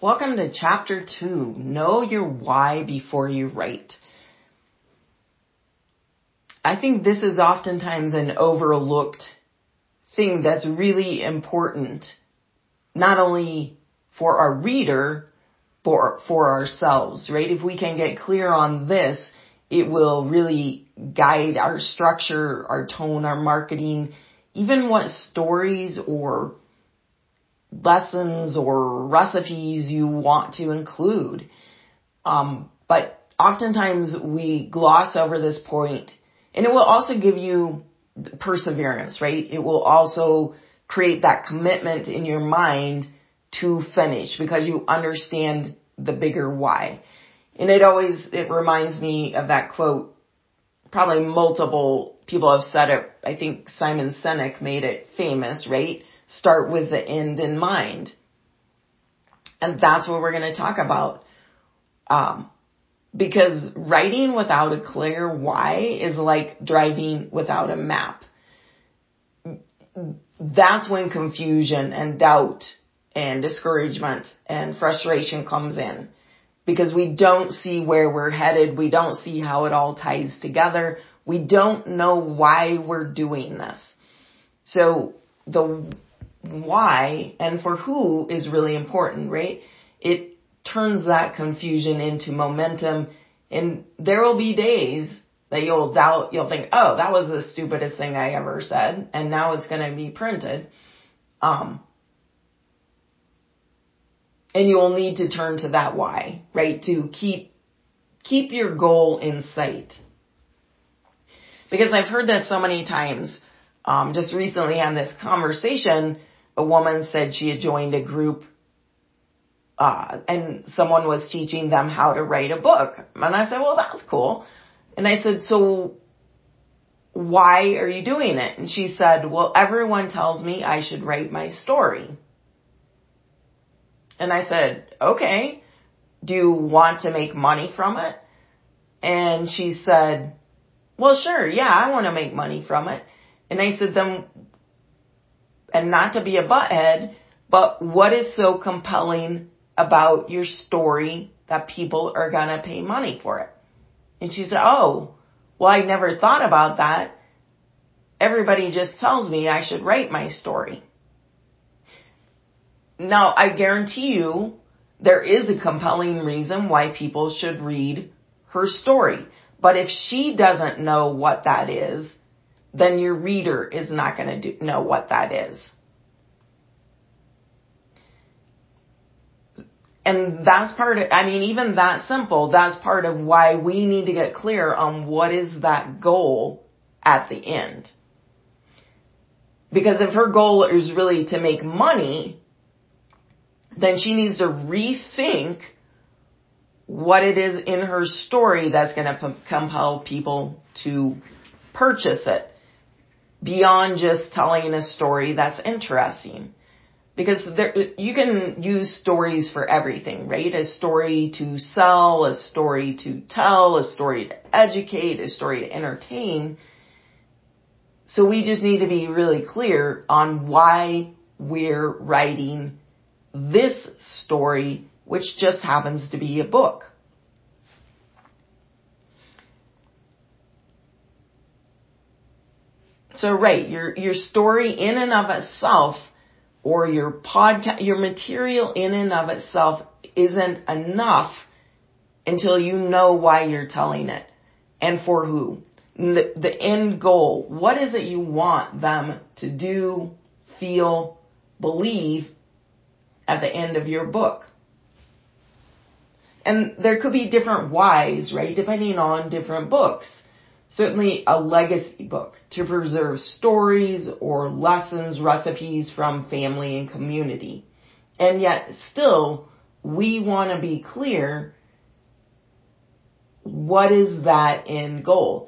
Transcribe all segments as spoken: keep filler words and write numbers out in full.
Welcome to Chapter two, Know Your Why Before You Write. I think this is oftentimes an overlooked thing that's really important, not only for our reader, but for ourselves, right? If we can get clear on this, it will really guide our structure, our tone, our marketing, even what stories or lessons or recipes you want to include. Um, but oftentimes we gloss over this point, and it will also give you perseverance, right? It will also create that commitment in your mind to finish because you understand the bigger why. And it always, it reminds me of that quote. Probably multiple people have said it. I think Simon Sinek made it famous, right? Start with the end in mind. And that's what we're going to talk about. Um, because writing without a clear why is like driving without a map. That's when confusion and doubt and discouragement and frustration comes in. Because we don't see where we're headed. We don't see how it all ties together. We don't know why we're doing this. So the why and for who is really important, right? It turns that confusion into momentum, and there will be days that you'll doubt, you'll think, oh, that was the stupidest thing I ever said, and now it's going to be printed. Um, and you will need to turn to that why, right? To keep, keep your goal in sight. Because I've heard this so many times. Um, just recently on this conversation, a woman said she had joined a group, uh, and someone was teaching them how to write a book. And I said, well, that's cool. And I said, so why are you doing it? And she said, well, everyone tells me I should write my story. And I said, okay, do you want to make money from it? And she said, well, sure, yeah, I want to make money from it. And I said, then, and not to be a butthead, but what is so compelling about your story that people are going to pay money for it? And she said, oh, well, I never thought about that. Everybody just tells me I should write my story. Now, I guarantee you there is a compelling reason why people should read her story. But if she doesn't know what that is, then your reader is not going to do, know what that is. And that's part of, I mean, even that simple, that's part of why we need to get clear on what is that goal at the end. Because if her goal is really to make money, then she needs to rethink what it is in her story that's going to p- compel people to purchase it. Beyond just telling a story that's interesting. Because there, you can use stories for everything, right? A story to sell, a story to tell, a story to educate, a story to entertain. So we just need to be really clear on why we're writing this story, which just happens to be a book. So, right, your your story in and of itself, or your podcast, your material in and of itself isn't enough until you know why you're telling it and for who. The, the end goal, what is it you want them to do, feel, believe at the end of your book? And there could be different whys, right, depending on different books. Certainly a legacy book to preserve stories or lessons, recipes from family and community. And yet still, we want to be clear, what is that end goal?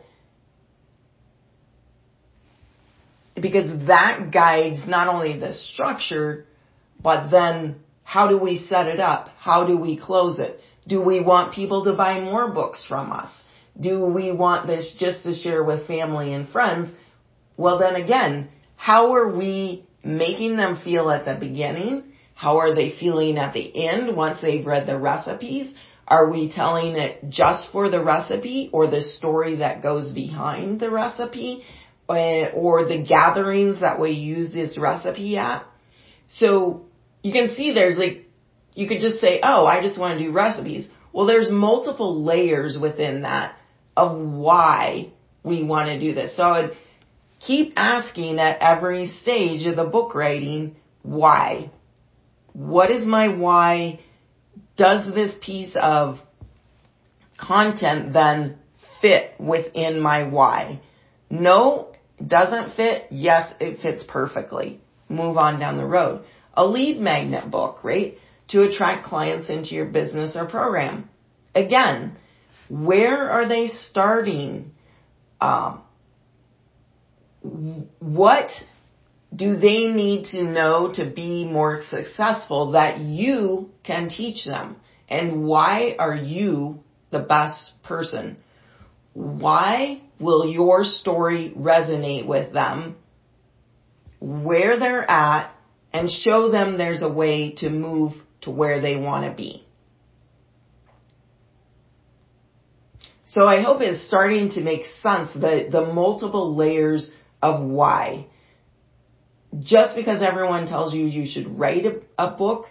Because that guides not only the structure, but then how do we set it up? How do we close it? Do we want people to buy more books from us? Do we want this just to share with family and friends? Well, then again, how are we making them feel at the beginning? How are they feeling at the end once they've read the recipes? Are we telling it just for the recipe or the story that goes behind the recipe or the gatherings that we use this recipe at? So you can see there's like, you could just say, oh, I just want to do recipes. Well, there's multiple layers within that of why we want to do this. So I would keep asking at every stage of the book writing, why? What is my why? Does this piece of content then fit within my why? No, it doesn't fit. Yes, it fits perfectly. Move on down the road. A lead magnet book, right? To attract clients into your business or program. Again, where are they starting? Um, what do they need to know to be more successful that you can teach them? And why are you the best person? Why will your story resonate with them, where they're at, and show them there's a way to move to where they want to be? So I hope it's starting to make sense, the, the multiple layers of why. Just because everyone tells you you should write a, a book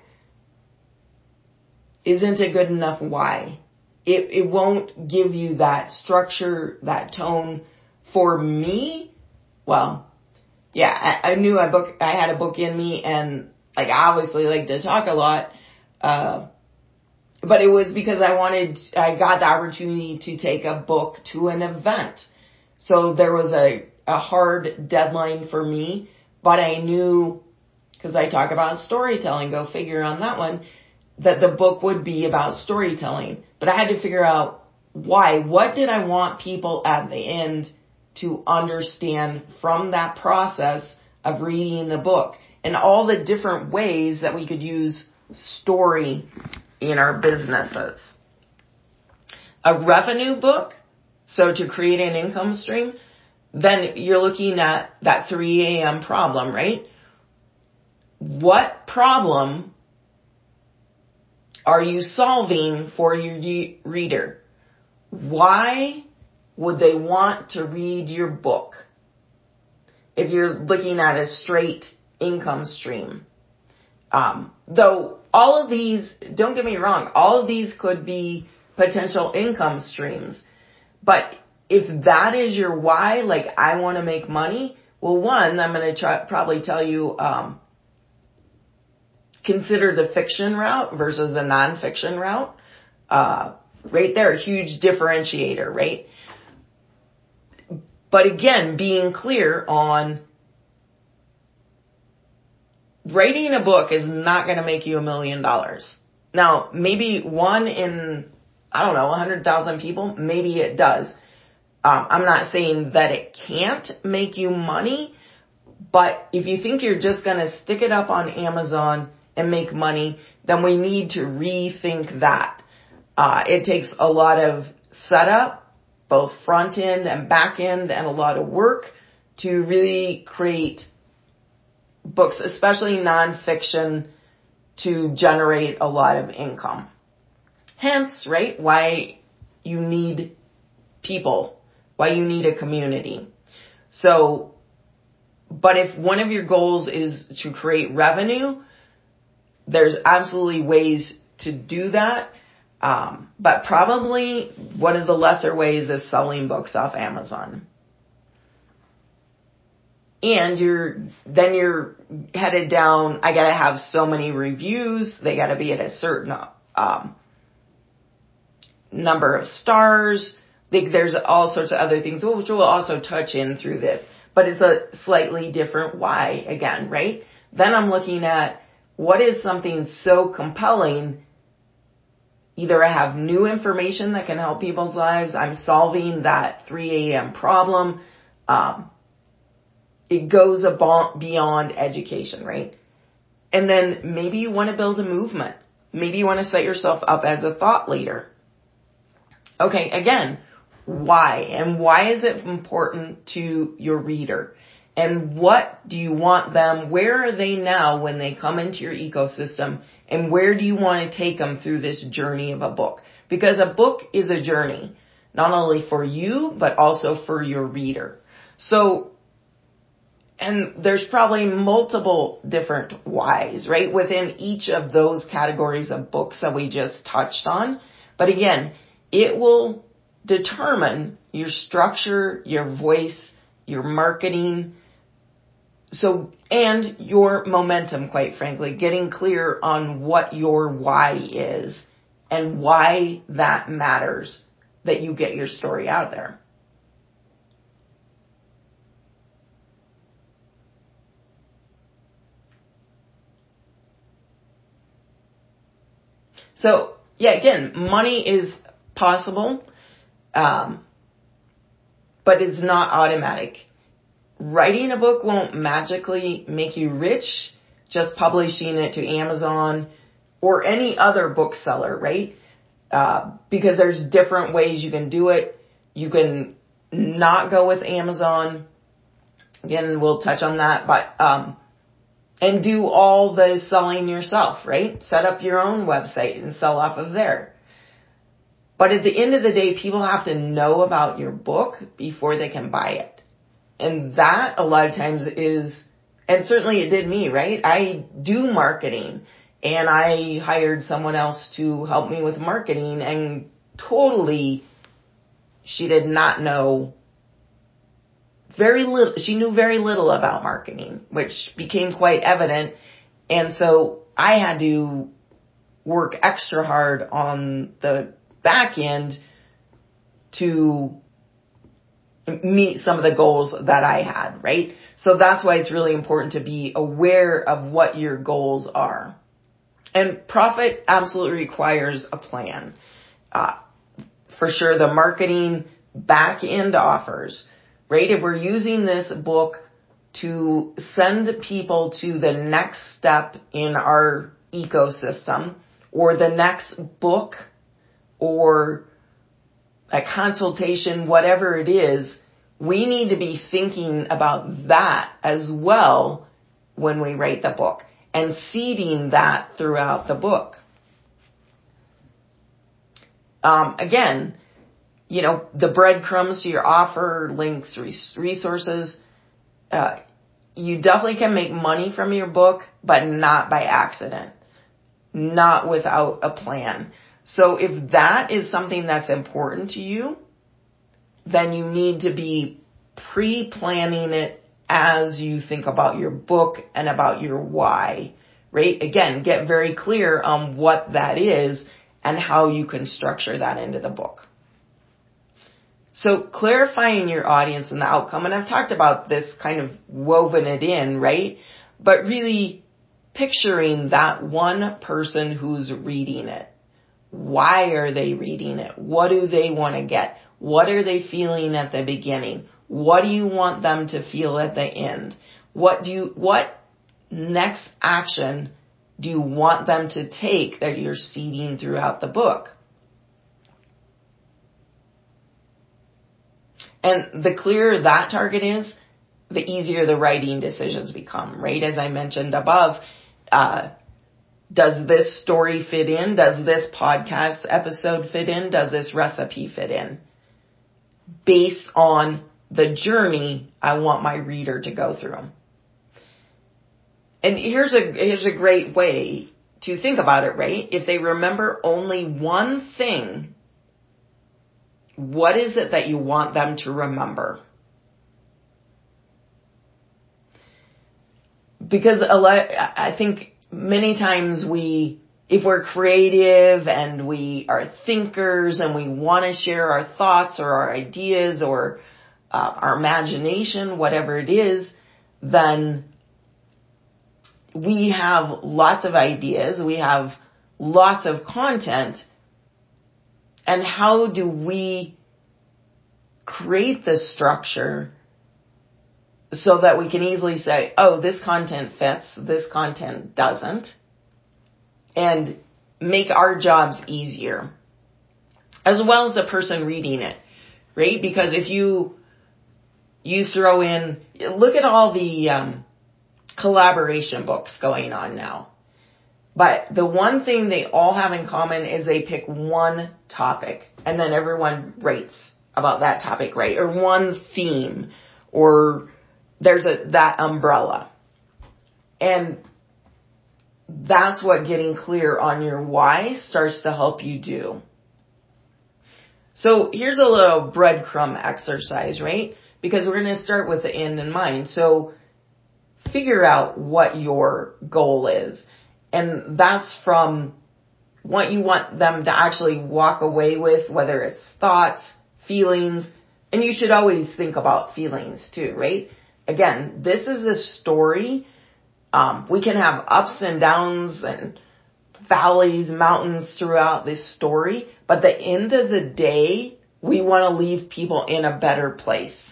isn't a good enough why. It, it won't give you that structure, that tone. For me, well, yeah, I, I knew I book, I had a book in me, and like I obviously like to talk a lot, uh, but it was because I wanted, I got the opportunity to take a book to an event. So there was a, a hard deadline for me, but I knew, because I talk about storytelling, go figure on that one, that the book would be about storytelling. But I had to figure out why. What did I want people at the end to understand from that process of reading the book? And all the different ways that we could use story in our businesses. A revenue book, so to create an income stream, then you're looking at that three a.m. problem, right? What problem are you solving for your reader? Why would they want to read your book if you're looking at a straight income stream? Um, though all of these, don't get me wrong, all of these could be potential income streams. But if that is your why, like I want to make money, well, one, I'm going to try, probably tell you, um, consider the fiction route versus the nonfiction route. Uh, right there, a huge differentiator, right? But again, being clear on writing a book is not going to make you a million dollars. Now, maybe one in, I don't know, one hundred thousand people, maybe it does. Um, I'm not saying that it can't make you money, but if you think you're just going to stick it up on Amazon and make money, then we need to rethink that. Uh, it takes a lot of setup, both front end and back end, and a lot of work to really create books, especially nonfiction, to generate a lot of income. Hence, right, why you need people, why you need a community. So, but if one of your goals is to create revenue, there's absolutely ways to do that. Um, but probably one of the lesser ways is selling books off Amazon. And you're, then you're headed down, I gotta have so many reviews, they gotta be at a certain, um, number of stars. Like there's all sorts of other things, which we'll also touch in through this. But it's a slightly different why again, right? Then I'm looking at what is something so compelling. Either I have new information that can help people's lives, I'm solving that three a.m. problem. Um, it goes above, beyond education, right? And then maybe you want to build a movement. Maybe you want to set yourself up as a thought leader. Okay, again, why? And why is it important to your reader? And what do you want them, where are they now when they come into your ecosystem, and where do you want to take them through this journey of a book? Because a book is a journey, not only for you, but also for your reader. So, and there's probably multiple different whys, right, within each of those categories of books that we just touched on. But again, it will determine your structure, your voice, your marketing, so, and your momentum, quite frankly, getting clear on what your why is and why that matters, that you get your story out there. So, yeah, again, money is possible, um, but it's not automatic. Writing a book won't magically make you rich, just publishing it to Amazon or any other bookseller, right? Uh, because there's different ways you can do it. You can not go with Amazon. Again, we'll touch on that, but, um, and do all the selling yourself, right? Set up your own website and sell off of there. But at the end of the day, people have to know about your book before they can buy it. And that a lot of times is, and certainly it did me, right? I do marketing and I hired someone else to help me with marketing, and totally she did not know very little. She knew very little about marketing, which became quite evident. And so I had to work extra hard on the back end to meet some of the goals that I had, right? So that's why it's really important to be aware of what your goals are. And profit absolutely requires a plan. Uh, for sure, the marketing back end offers, right? If we're using this book to send people to the next step in our ecosystem, or the next book, or a consultation, whatever it is, we need to be thinking about that as well when we write the book and seeding that throughout the book. Um, again, you know, the breadcrumbs to your offer, links, resources, uh, you definitely can make money from your book, but not by accident, not without a plan. So if that is something that's important to you, then you need to be pre-planning it as you think about your book and about your why, right? Again, get very clear on what that is and how you can structure that into the book. So clarifying your audience and the outcome, and I've talked about this, kind of woven it in, right? But really picturing that one person who's reading it. Why are they reading it? What do they want to get? What are they feeling at the beginning? What do you want them to feel at the end? What do you, what next action do you want them to take that you're seeding throughout the book? And the clearer that target is, the easier the writing decisions become, right? As I mentioned above, uh, does this story fit in? Does this podcast episode fit in? Does this recipe fit in? Based on the journey I want my reader to go through. And here's a, here's a great way to think about it, right? If they remember only one thing, what is it that you want them to remember? Because a lot, I think many times we, if we're creative and we are thinkers and we want to share our thoughts or our ideas or uh, our imagination, whatever it is, then we have lots of ideas, we have lots of content, and how do we create this structure so that we can easily say, oh, this content fits, this content doesn't, and make our jobs easier, as well as the person reading it, right? Because if you you throw in, look at all the um, collaboration books going on now. But the one thing they all have in common is they pick one topic and then everyone rates about that topic, right? Or one theme, or there's a that umbrella. And that's what getting clear on your why starts to help you do. So here's a little breadcrumb exercise, right? Because we're going to start with the end in mind. So figure out what your goal is. And that's from what you want them to actually walk away with, whether it's thoughts, feelings, and you should always think about feelings too, right? Again, this is a story. Um, we can have ups and downs and valleys, mountains throughout this story, but at the end of the day, we want to leave people in a better place.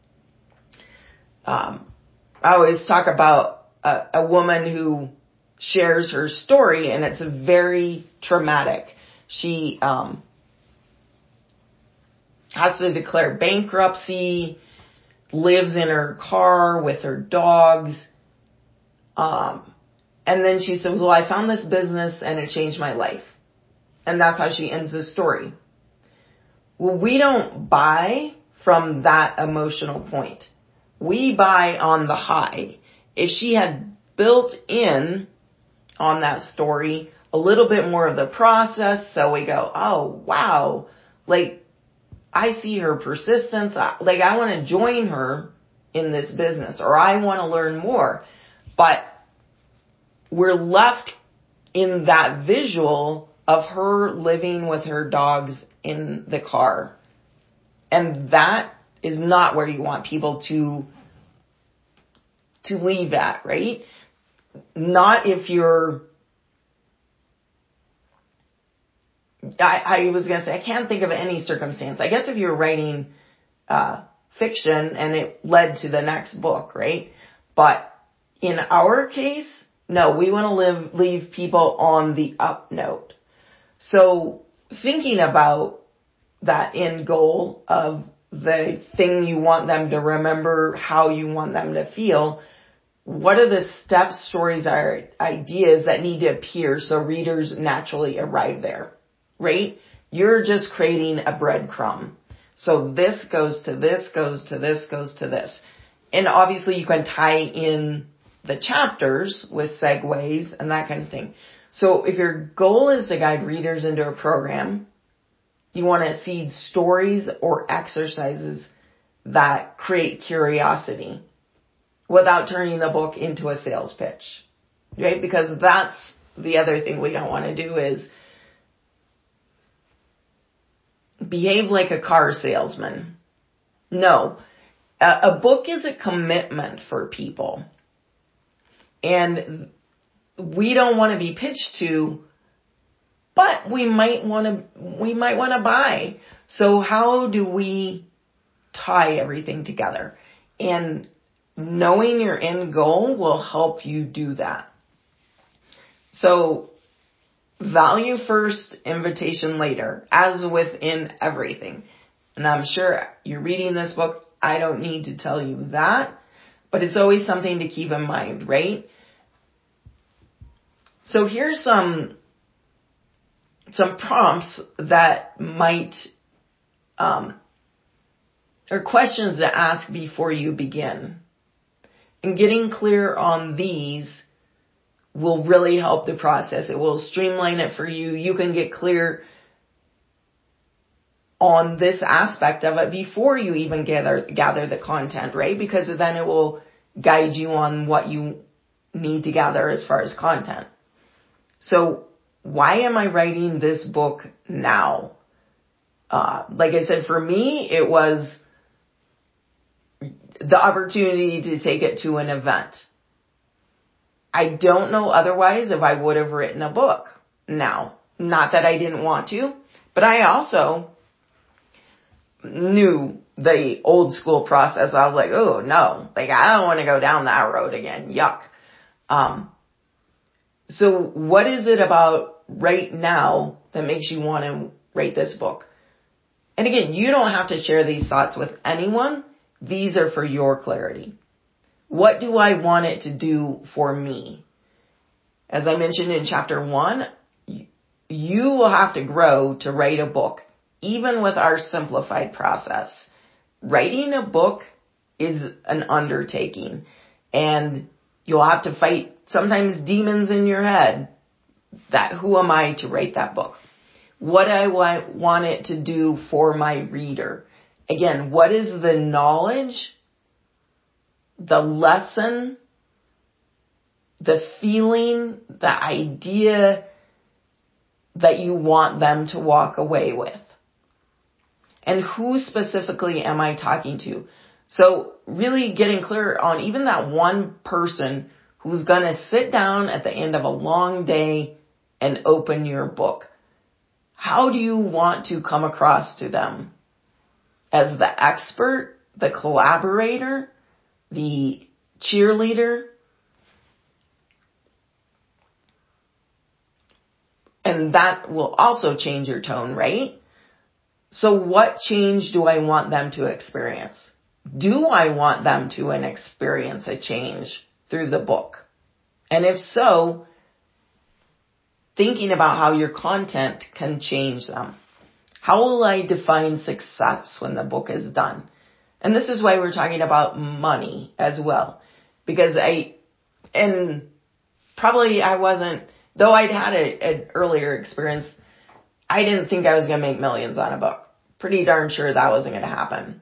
Um, I always talk about a, a woman who shares her story, and it's very traumatic. She um, has to declare bankruptcy, lives in her car with her dogs, um, and then she says, well, I found this business and it changed my life. And that's how she ends the story. Well, we don't buy from that emotional point. We buy on the high. If she had built in on that story a little bit more of the process, so we go, oh, wow, like, I see her persistence, like, I want to join her in this business, or I want to learn more. But we're left in that visual of her living with her dogs in the car. And that is not where you want people to, to leave at, right? Not if you're, I, I was going to say, I can't think of any circumstance. I guess if you're writing uh, fiction and it led to the next book, right? But in our case, no, we want to live, leave people on the up note. So thinking about that end goal of the thing you want them to remember, how you want them to feel, what are the steps, stories, or ideas that need to appear so readers naturally arrive there, right? You're just creating a breadcrumb. So this goes to this, goes to this, goes to this. And obviously you can tie in the chapters with segues and that kind of thing. So if your goal is to guide readers into a program, you want to seed stories or exercises that create curiosity without turning the book into a sales pitch, right? Because that's the other thing we don't want to do is behave like a car salesman. No, a, a book is a commitment for people. And we don't want to be pitched to, but we might want to, we might want to buy. So how do we tie everything together? And knowing your end goal will help you do that. So value first, invitation later, as within everything. And I'm sure you're reading this book. I don't need to tell you that, but it's always something to keep in mind, right? So here's some, some prompts that might, um, or questions to ask before you begin. And getting clear on these will really help the process. It will streamline it for you. You can get clear on this aspect of it before you even gather, gather the content, right? Because then it will guide you on what you need to gather as far as content. So why am I writing this book now? Uh, like I said, for me, it was the opportunity to take it to an event. I don't know otherwise if I would have written a book now. Not that I didn't want to, but I also knew the old school process. I was like, oh no, like I don't want to go down that road again. Yuck. Um, so what is it about right now that makes you want to write this book? And again, you don't have to share these thoughts with anyone. these are for your clarity. What do I want it to do for me? As I mentioned in chapter one, you will have to grow to write a book, even with our simplified process. Writing a book is an undertaking, and you'll have to fight sometimes demons in your head. That who am I to write that book? What I want it to do for my reader. Again, what is the knowledge, the lesson, the feeling, the idea that you want them to walk away with? And who specifically am I talking to? So really getting clear on even that one person who's going to sit down at the end of a long day and open your book. How do you want to come across to them? As the expert, the collaborator, the cheerleader? And that will also change your tone, right? So what change do I want them to experience? Do I want them to experience a change through the book? And if so, thinking about how your content can change them. How will I define success when the book is done? And this is why we're talking about money as well. Because I, and probably I wasn't, though I'd had an earlier experience, I didn't think I was going to make millions on a book. Pretty darn sure that wasn't going to happen.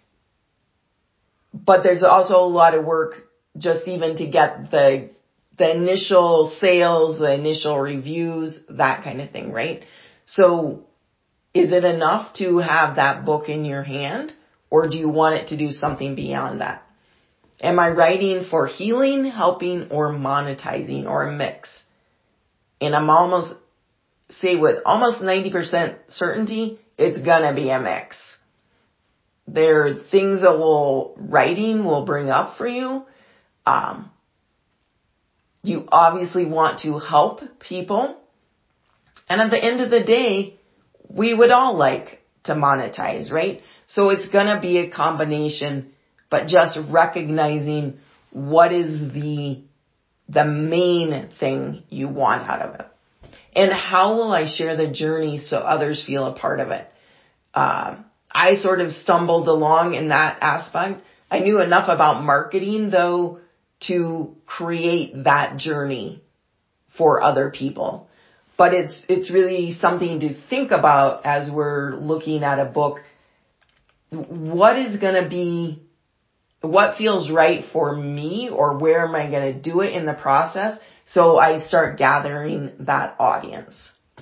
But there's also a lot of work just even to get the the initial sales, the initial reviews, that kind of thing, right? So is it enough to have that book in your hand, or do you want it to do something beyond that? Am I writing for healing, helping, or monetizing, or a mix? And I'm almost, say with almost ninety percent certainty, it's gonna be a mix. There are things that will, writing will bring up for you. Um, you obviously want to help people. And at the end of the day, we would all like to monetize, right? So it's gonna be a combination, but just recognizing what is the, the main thing you want out of it. And how will I share the journey so others feel a part of it? Uh, I sort of stumbled along in that aspect. I knew enough about marketing, though, to create that journey for other people. But it's it's really something to think about as we're looking at a book. What is going to be, what feels right for me, or where am I going to do it in the process? So I start gathering that audience.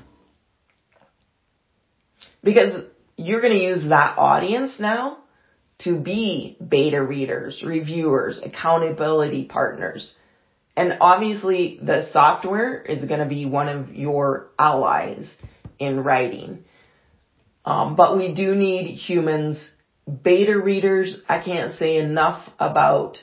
Because you're going to use that audience now to be beta readers, reviewers, accountability partners. And obviously the software is going to be one of your allies in writing. Um, but we do need humans, beta readers. I can't say enough about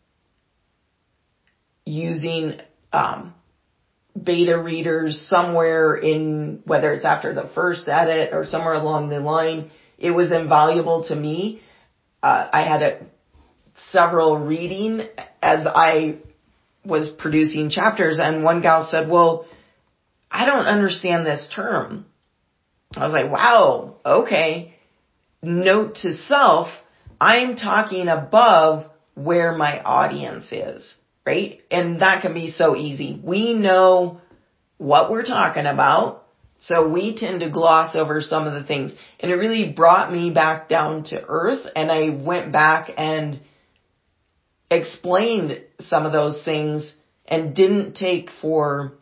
using um, beta readers somewhere in, whether it's after the first edit or somewhere along the line. It was invaluable to me. Uh, I had a, several reading as I was producing chapters, and one gal said, well, I don't understand this term. I was like, wow, okay. Note to self, I'm talking above where my audience is, right? And that can be so easy. We know what we're talking about, so we tend to gloss over some of the things. And it really brought me back down to earth, and I went back and explained some of those things and didn't take for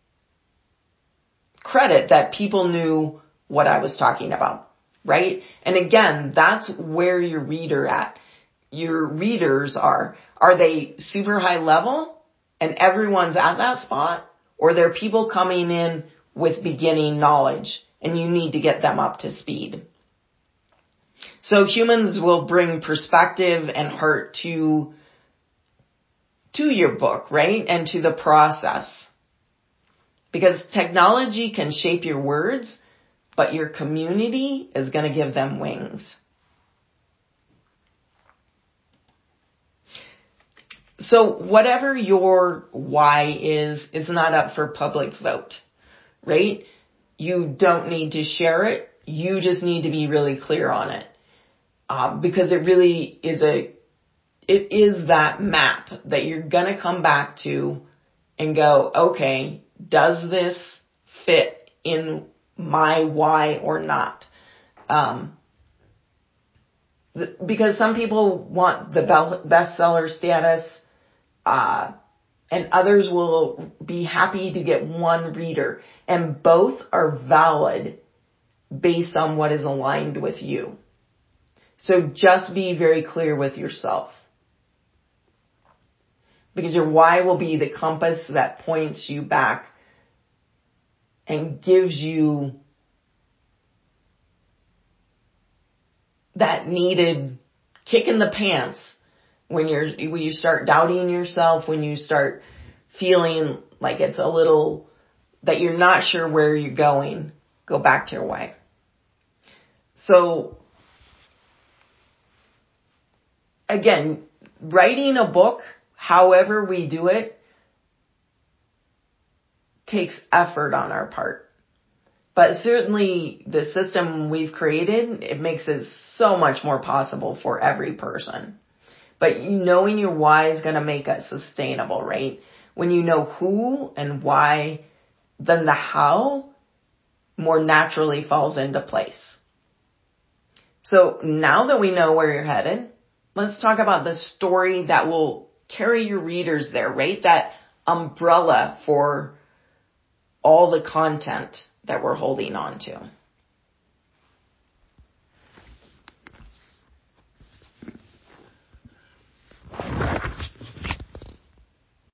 credit that people knew what I was talking about, right? And again, that's where your reader at. Your readers are, are they super high level and everyone's at that spot? Or they're people coming in with beginning knowledge and you need to get them up to speed. So humans will bring perspective and heart to, to your book, right? And to the process. Because technology can shape your words, but your community is going to give them wings. So whatever your why is, it's not up for public vote, right? You don't need to share it. You just need to be really clear on it. Uh, because it really is a, it is that map that you're going to come back to and go, okay, does this fit in my why or not? Um, th- because some people want the bestseller status, uh, and others will be happy to get one reader, and both are valid based on what is aligned with you. So just be very clear with yourself, because your why will be the compass that points you back and gives you that needed kick in the pants when you're, when you start doubting yourself, when you start feeling like it's a little, that you're not sure where you're going. Go back to your why. So again, writing a book, however we do it, takes effort on our part. But certainly the system we've created, it makes it so much more possible for every person. But knowing your why is going to make it sustainable, right? When you know who and why, then the how more naturally falls into place. So now that we know where you're headed, let's talk about the story that will carry your readers there, right? That umbrella for all the content that we're holding on to.